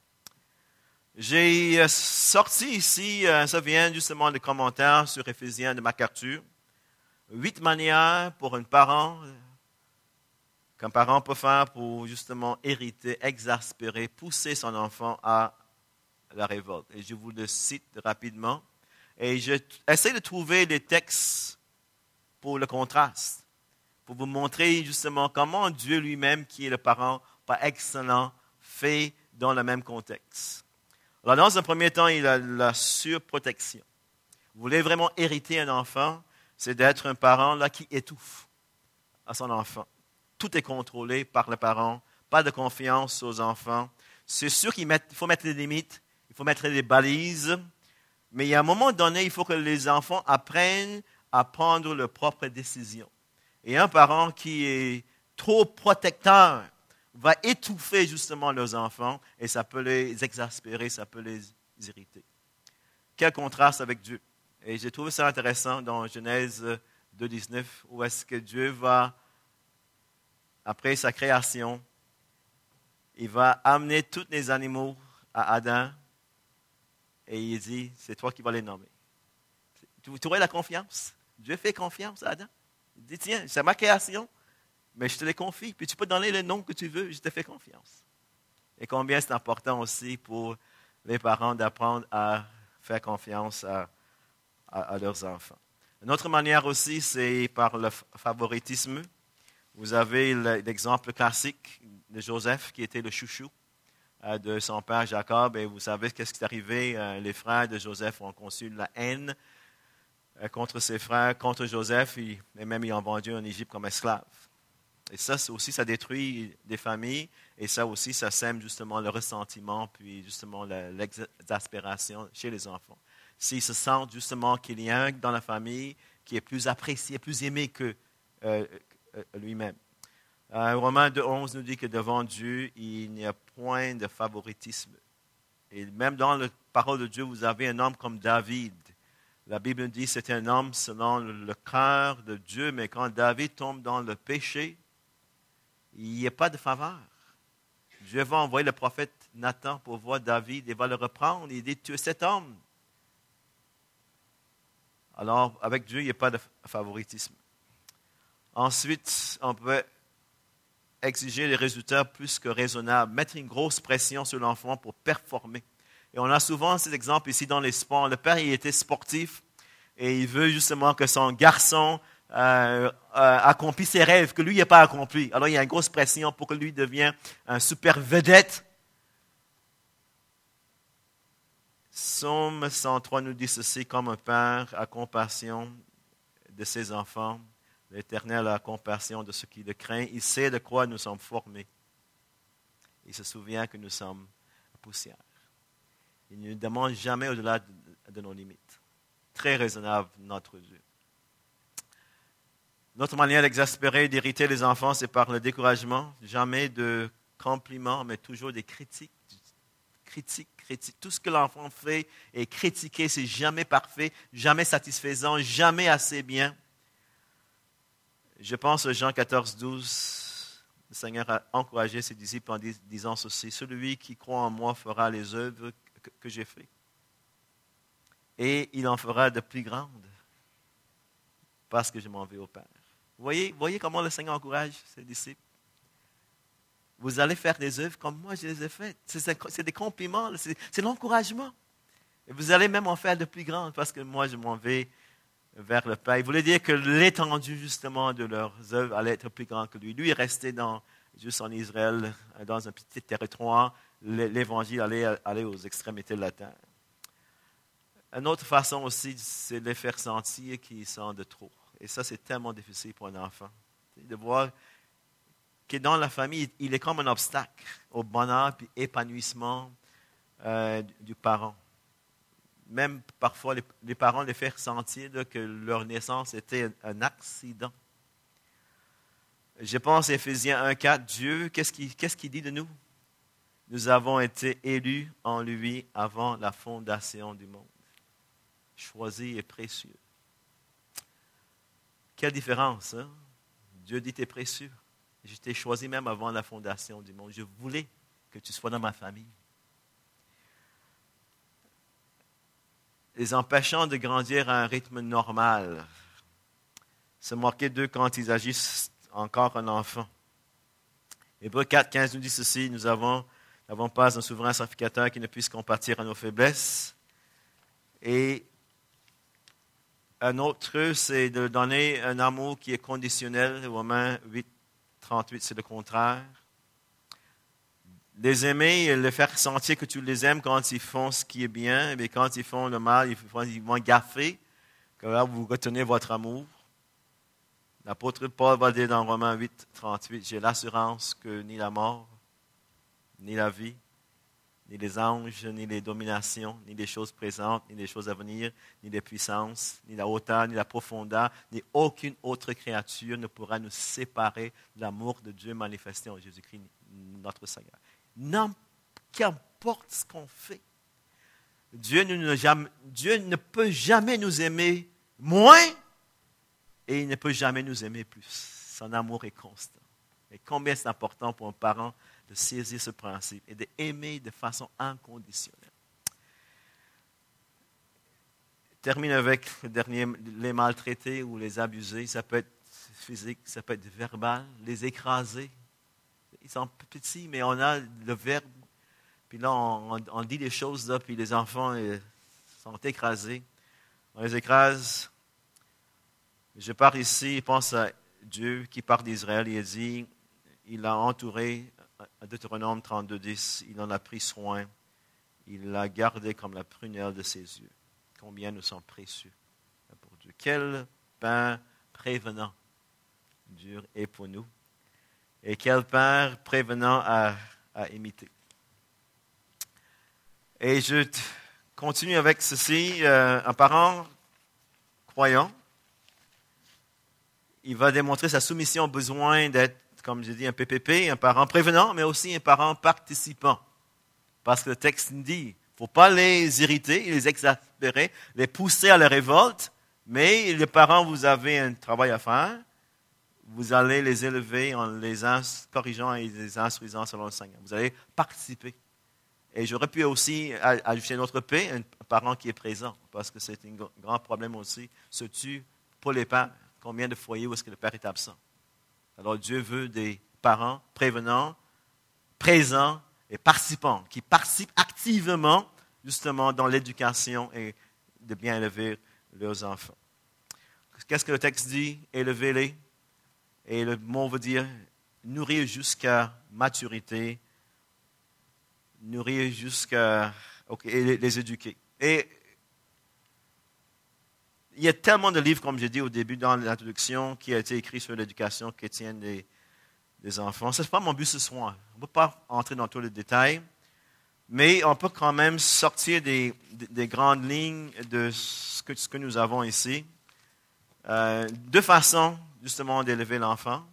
A: J'ai sorti ici, ça vient justement des commentaires sur Éphésiens de MacArthur, 8 manières pour un parent, qu'un parent peut faire pour justement hériter, exaspérer, pousser son enfant à la révolte. Et je vous le cite rapidement. Et j'essaie de trouver des textes pour le contraste, pour vous montrer justement comment Dieu lui-même, qui est le parent par excellence, fait dans le même contexte. Alors, dans un premier temps, il a la surprotection. Vous voulez vraiment hériter un enfant, c'est d'être un parent là, qui étouffe à son enfant. Tout est contrôlé par le parent, pas de confiance aux enfants. C'est sûr qu'il faut mettre des limites, il faut mettre des balises, mais il y a un moment donné, il faut que les enfants apprennent à prendre leurs propres décisions. Et un parent qui est trop protecteur va étouffer justement leurs enfants et ça peut les exaspérer, ça peut les irriter. Quel contraste avec Dieu. Et j'ai trouvé ça intéressant dans Genèse 2,19 où est-ce que Dieu va, après sa création, il va amener tous les animaux à Adam et il dit, c'est toi qui vas les nommer. Tu vois la confiance? Dieu fait confiance à Adam. Il dit, tiens, c'est ma création, mais je te les confie. Puis tu peux donner le nom que tu veux, je te fais confiance. Et combien c'est important aussi pour les parents d'apprendre à faire confiance à leurs enfants. Une autre manière aussi, c'est par le favoritisme. Vous avez l'exemple classique de Joseph qui était le chouchou de son père Jacob. Et vous savez qu'est-ce qui est arrivé. Les frères de Joseph ont conçu la haine contre ses frères, contre Joseph. Et même ils ont vendu en Égypte comme esclave. Et ça aussi, ça détruit des familles. Et ça aussi, ça sème justement le ressentiment, puis justement l'exaspération chez les enfants. S'ils se sentent justement qu'il y a un dans la famille qui est plus apprécié, plus aimé que lui-même. Romains 2,11 nous dit que devant Dieu, il n'y a point de favoritisme. Et même dans la parole de Dieu, vous avez un homme comme David. La Bible nous dit que c'était un homme selon le cœur de Dieu, mais quand David tombe dans le péché, il n'y a pas de faveur. Dieu va envoyer le prophète Nathan pour voir David et va le reprendre. Il dit, tu es cet homme. Alors, avec Dieu, il n'y a pas de favoritisme. Ensuite, on peut exiger des résultats plus que raisonnables, mettre une grosse pression sur l'enfant pour performer. Et on a souvent cet exemple ici dans les sports. Le père, il était sportif et il veut justement que son garçon accomplisse ses rêves, que lui, il n'a pas accompli. Alors, il y a une grosse pression pour que lui devienne un super vedette. Psaume 103 nous dit ceci: comme un père a compassion de ses enfants, l'Éternel a compassion de ceux qui le craignent. Il sait de quoi nous sommes formés. Il se souvient que nous sommes poussière. Il ne nous demande jamais au-delà de nos limites. Très raisonnable, notre Dieu. Notre manière d'exaspérer, d'irriter les enfants, c'est par le découragement. Jamais de compliments, mais toujours des critiques. Critique. Tout ce que l'enfant fait est critiqué. C'est jamais parfait, jamais satisfaisant, jamais assez bien. Je pense à Jean 14, 12. Le Seigneur a encouragé ses disciples en disant ceci: celui qui croit en moi fera les œuvres que j'ai faites. Et il en fera de plus grandes, parce que je m'en vais au Père. Voyez comment le Seigneur encourage ses disciples. Vous allez faire des œuvres comme moi je les ai faites. C'est des compliments, c'est l'encouragement. Et vous allez même en faire de plus grandes, parce que moi je m'en vais vers le Père. Il voulait dire que l'étendue justement de leurs œuvres allait être plus grande que lui. Lui, il restait juste en Israël, dans un petit territoire. L'évangile allait aller aux extrémités de la terre. Une autre façon aussi, c'est de les faire sentir qu'ils sont de trop. Et ça, c'est tellement difficile pour un enfant. De voir que dans la famille, il est comme un obstacle au bonheur et épanouissement du parent. Même parfois, les parents les font sentir que leur naissance était un accident. Je pense à Éphésiens 1,4, Dieu, qu'est-ce qu'il dit de nous? Nous avons été élus en lui avant la fondation du monde. Choisis et précieux. Quelle différence, hein? Dieu dit, tu es précieux. Je t'ai choisi même avant la fondation du monde. Je voulais que tu sois dans ma famille. Les empêchant de grandir à un rythme normal. Se moquer d'eux quand ils agissent encore un enfant. Hébreux 4, 15 nous dit ceci: nous n'avons pas un souverain sacrificateur qui ne puisse compatir à nos faiblesses. Et un autre, c'est de donner un amour qui est conditionnel. Romains 8, 38, c'est le contraire. Les aimer et les faire sentir que tu les aimes quand ils font ce qui est bien, mais quand ils font le mal, ils vont gaffer, que là, vous retenez votre amour. L'apôtre Paul va dire dans Romains 8, 38, j'ai l'assurance que ni la mort, ni la vie, ni les anges, ni les dominations, ni les choses présentes, ni les choses à venir, ni les puissances, ni la hauteur, ni la profondeur, ni aucune autre créature ne pourra nous séparer de l'amour de Dieu manifesté en Jésus-Christ, notre Seigneur. Qu'importe ce qu'on fait, Dieu ne peut jamais nous aimer moins et il ne peut jamais nous aimer plus. Son amour est constant. Et combien c'est important pour un parent de saisir ce principe et d'aimer de façon inconditionnelle. Je termine avec le dernier, les maltraités ou les abusés. Ça peut être physique, ça peut être verbal, les écraser. Ils sont petits, mais on a le verbe. Puis là, on dit des choses, là, puis les enfants sont écrasés. On les écrase. Je pars ici, je pense à Dieu qui part d'Israël. Il a dit, il l'a entouré, à Deutéronome 32, 10, il en a pris soin. Il l'a gardé comme la prunelle de ses yeux. Combien nous sommes précieux pour Dieu. Quel Père prévenant Dieu est pour nous. Et quel Père prévenant à imiter. Et je continue avec ceci. Un parent croyant, il va démontrer sa soumission au besoin d'être, comme je dis, un PPP, un parent prévenant, mais aussi un parent participant. Parce que le texte dit, il ne faut pas les irriter, les exaspérer, les pousser à la révolte, mais les parents, vous avez un travail à faire. Vous allez les élever en les corrigeant et les instruisant selon le Seigneur. Vous allez participer. Et j'aurais pu aussi ajouter notre P, un parent qui est présent, parce que c'est un grand problème aussi, se tue pour les pères. Combien de foyers où est-ce que le père est absent? Alors Dieu veut des parents prévenants, présents et participants, qui participent activement justement dans l'éducation et de bien élever leurs enfants. Qu'est-ce que le texte dit? Élevez-les. Et le mot veut dire nourrir jusqu'à maturité, nourrir jusqu'à... et les éduquer. Et il y a tellement de livres, comme j'ai dit au début dans l'introduction, qui ont été écrits sur l'éducation chrétienne des enfants. Ce n'est pas mon but ce soir. On ne peut pas entrer dans tous les détails, mais on peut quand même sortir des grandes lignes de ce que nous avons ici. Deux façons, justement, d'élever l'enfant,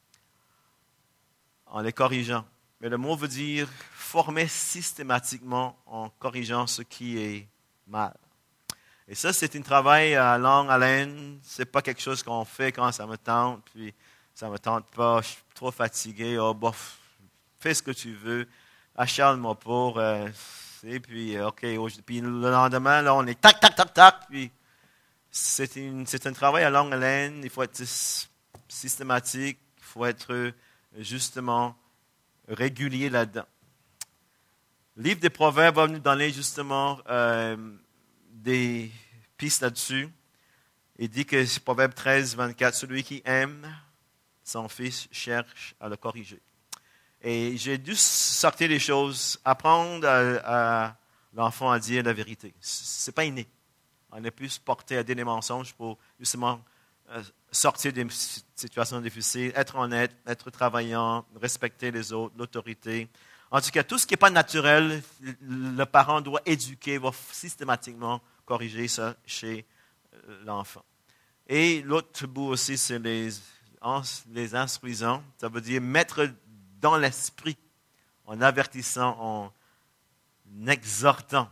A: en les corrigeant. Mais le mot veut dire former systématiquement en corrigeant ce qui est mal. Et ça, c'est un travail à longue haleine. Ce n'est pas quelque chose qu'on fait quand ça me tente, puis ça ne me tente pas, je suis trop fatigué, oh bof, fais ce que tu veux, acharne-moi pour, et puis, OK, puis le lendemain, là, on est tac, tac, tac, tac, puis c'est un travail à longue haleine, il faut être systématique, il faut être justement régulier là-dedans. Le livre des Proverbes va nous donner justement des pistes là-dessus. Il dit que c'est Proverbe 13, 24, celui qui aime son fils cherche à le corriger. Et j'ai dû sortir des choses, apprendre à l'enfant à dire la vérité. Ce n'est pas inné. On est plus porté à dire des mensonges pour justement sortir des situations difficiles, être honnête, être travaillant, respecter les autres, l'autorité. En tout cas, tout ce qui n'est pas naturel, le parent doit éduquer, va systématiquement corriger ça chez l'enfant. Et l'autre bout aussi, c'est les instruisant. Ça veut dire mettre dans l'esprit, en avertissant, en exhortant.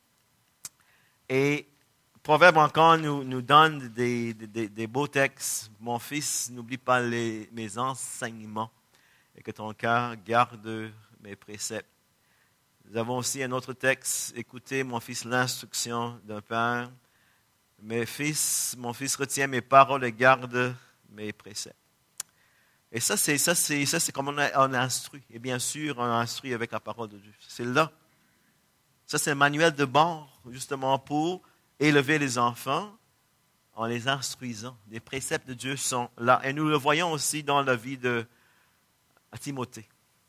A: Et Proverbe encore nous donne des beaux textes. Mon fils, n'oublie pas mes enseignements et que ton cœur garde mes préceptes. Nous avons aussi un autre texte. Écoutez, mon fils, l'instruction d'un père. Mon fils retient mes paroles et garde mes préceptes. Et ça, c'est comme on instruit. Et bien sûr, on instruit avec la parole de Dieu. C'est là. Ça, c'est un manuel de bord, justement, pour élever les enfants en les instruisant. Les préceptes de Dieu sont là. Et nous le voyons aussi dans la vie de Timothée.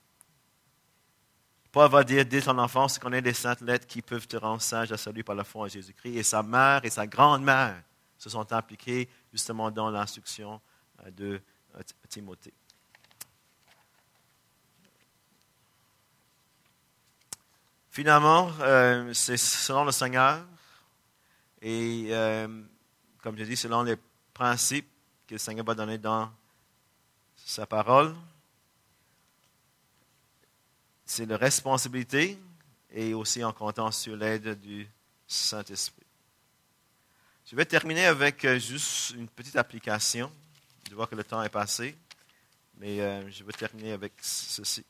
A: Paul va dire, dès ton enfance, connais les saintes lettres qui peuvent te rendre sage à salut par la foi en Jésus-Christ. Et sa mère et sa grand-mère se sont impliquées justement dans l'instruction de Timothée. Finalement, c'est selon le Seigneur et, comme je dis, selon les principes que le Seigneur va donner dans sa parole. C'est la responsabilité et aussi en comptant sur l'aide du Saint-Esprit. Je vais terminer avec juste une petite application. Je vois que le temps est passé, mais je vais terminer avec ceci.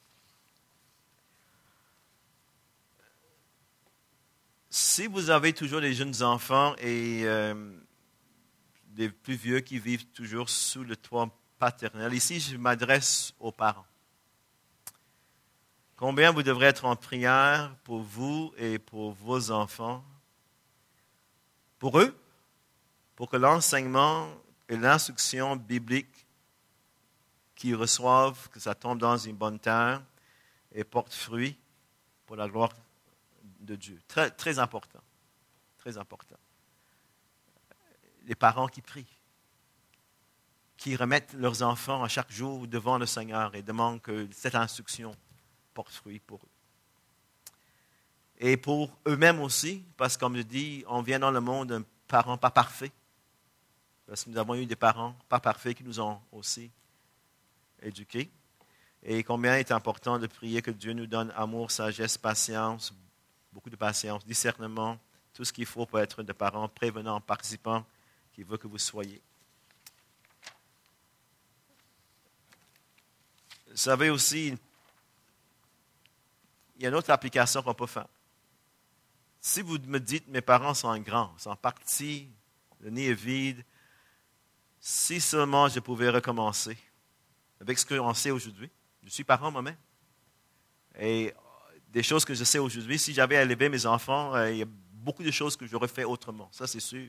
A: Si vous avez toujours des jeunes enfants et des plus vieux qui vivent toujours sous le toit paternel, ici je m'adresse aux parents. Combien vous devrez être en prière pour vous et pour vos enfants, pour eux, pour que l'enseignement et l'instruction biblique qu'ils reçoivent, que ça tombe dans une bonne terre et porte fruit pour la gloire de Dieu. Très, très important. Très important. Les parents qui prient, qui remettent leurs enfants à chaque jour devant le Seigneur et demandent que cette instruction porte fruit pour eux. Et pour eux-mêmes aussi, parce que comme je dis, on vient dans le monde d'un parent pas parfait. Parce que nous avons eu des parents pas parfaits qui nous ont aussi éduqués. Et combien il est important de prier que Dieu nous donne amour, sagesse, patience, beaucoup de patience, discernement, tout ce qu'il faut pour être des parents prévenants, participants, qui veut que vous soyez. Vous savez aussi, il y a une autre application qu'on peut faire. Si vous me dites, mes parents sont grands, sont partis, le nid est vide, si seulement je pouvais recommencer avec ce qu'on sait aujourd'hui. Je suis parent moi-même. Et des choses que je sais aujourd'hui. Si j'avais élevé mes enfants, il y a beaucoup de choses que j'aurais fait autrement. Ça, c'est sûr.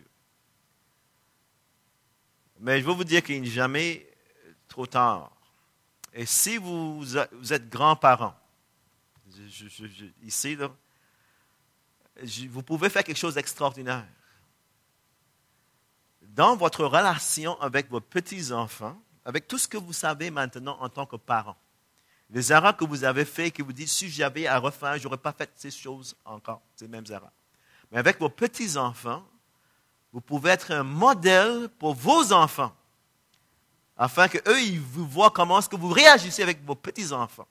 A: Mais je veux vous dire qu'il n'est jamais trop tard. Et si vous êtes grands-parents, ici, là, vous pouvez faire quelque chose d'extraordinaire. Dans votre relation avec vos petits-enfants, avec tout ce que vous savez maintenant en tant que parents, les erreurs que vous avez faites, que vous dites, si j'avais à refaire, je n'aurais pas fait ces choses encore, ces mêmes erreurs. Mais avec vos petits-enfants, vous pouvez être un modèle pour vos enfants, afin qu'eux, ils vous voient comment est-ce que vous réagissez avec vos petits-enfants.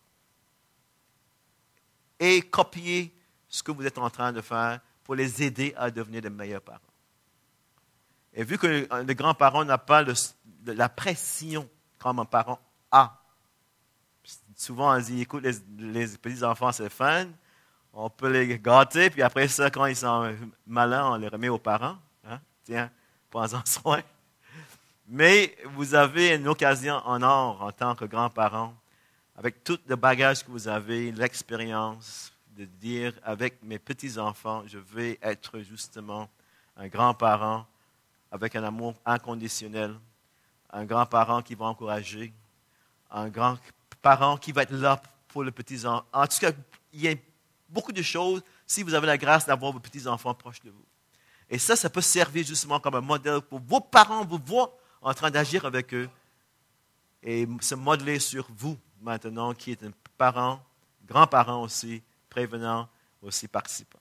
A: Et copier ce que vous êtes en train de faire pour les aider à devenir de meilleurs parents. Et vu que le grand-parent n'a pas la pression comme un parent a, souvent on dit, écoute, les petits-enfants, c'est fun, on peut les gâter, puis après ça, quand ils sont malins, on les remet aux parents. Hein? Tiens, prends-en soin. Mais vous avez une occasion en or en tant que grands-parents, avec tout le bagage que vous avez, l'expérience, de dire avec mes petits-enfants, je vais être justement un grand-parent avec un amour inconditionnel, un grand-parent qui va encourager, un grand-parent qui va être là pour le petit-enfant. En tout cas, il y a beaucoup de choses si vous avez la grâce d'avoir vos petits-enfants proches de vous. Et ça peut servir justement comme un modèle pour vos parents, vous voient en train d'agir avec eux et se modeler sur vous maintenant, qui est un parent, grand-parent aussi, prévenant, aussi participant.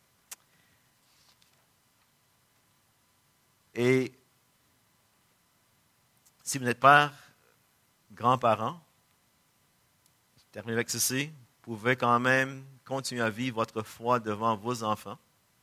A: Et si vous n'êtes pas grand-parent, je termine avec ceci, vous pouvez quand même continuer à vivre votre foi devant vos enfants,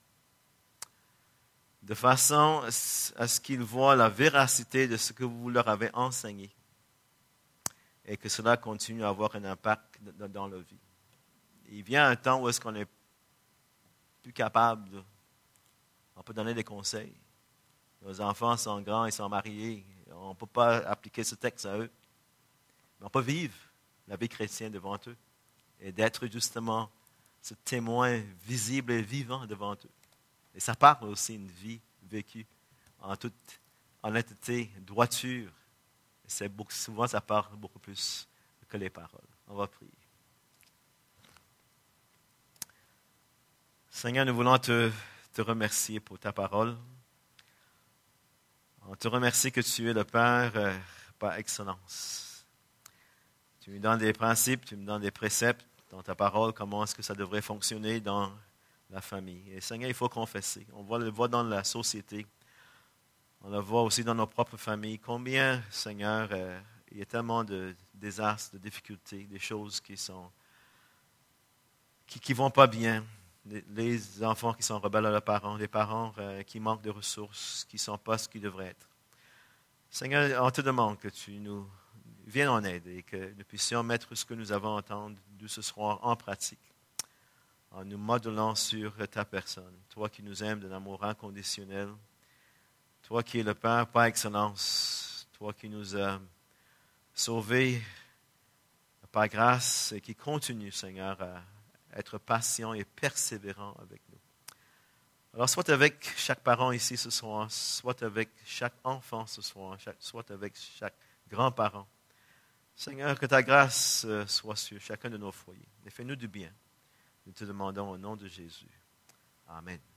A: de façon à ce qu'ils voient la véracité de ce que vous leur avez enseigné et que cela continue à avoir un impact dans leur vie. Il vient un temps où est-ce qu'on est plus capable on peut donner des conseils. Nos enfants sont grands, ils sont mariés. On ne peut pas appliquer ce texte à eux. Mais on peut vivre la vie chrétienne devant eux et d'être justement ce témoin visible et vivant devant eux. Et ça parle aussi d'une vie vécue en toute honnêteté, droiture. Et souvent, ça parle beaucoup plus que les paroles. On va prier. Seigneur, nous voulons te remercier pour ta parole. On te remercie que tu es le Père par excellence. Tu me donnes des principes, tu me donnes des préceptes dans ta parole, comment est-ce que ça devrait fonctionner dans la famille. Et Seigneur, il faut confesser. On le voit dans la société. On le voit aussi dans nos propres familles. Combien, Seigneur, il y a tellement de désastres, de difficultés, des choses qui vont pas bien. Les enfants qui sont rebelles à leurs parents, les parents qui manquent de ressources, qui ne sont pas ce qu'ils devraient être. Seigneur, on te demande que tu nous viennes en aide et que nous puissions mettre ce que nous avons entendu ce soir en pratique, en nous modelant sur ta personne. Toi qui nous aimes d'un amour inconditionnel, toi qui es le Père par excellence, toi qui nous as sauvés par grâce et qui continue, Seigneur, à être patient et persévérant avec nous. Alors, soit avec chaque parent ici ce soir, soit avec chaque enfant ce soir, soit avec chaque grand-parent. Seigneur, que ta grâce soit sur chacun de nos foyers. Et fais-nous du bien. Nous te demandons au nom de Jésus. Amen.